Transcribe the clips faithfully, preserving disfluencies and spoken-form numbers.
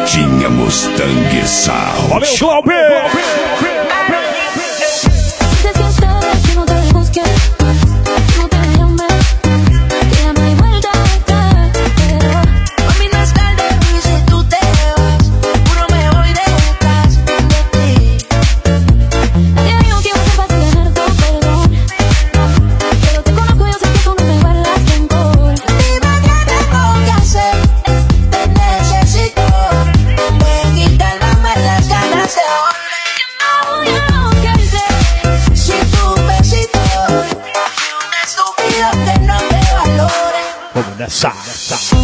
Carretinha Mustang Sound. Valeu, Glauber! Vamos nessa, nessa.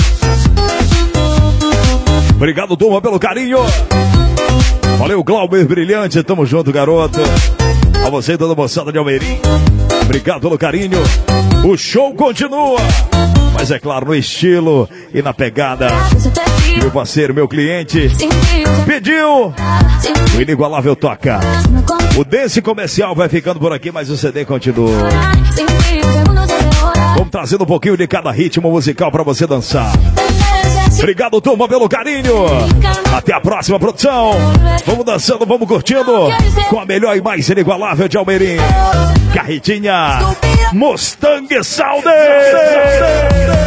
Obrigado, turma, pelo carinho. Valeu, Glauber Brilhante. Tamo junto, garoto. A você e toda a moçada de Almeirim. Obrigado pelo carinho. O show continua. Mas é claro, no estilo e na pegada. Meu parceiro, meu cliente pediu. O inigualável toca. O Dance Comercial vai ficando por aqui, mas o C D continua. Vamos trazendo um pouquinho de cada ritmo musical pra você dançar. Obrigado, turma, pelo carinho. Até a próxima, produção. Vamos dançando, vamos curtindo com a melhor e mais inigualável de Almeirim. Carretinha Mustang Sound.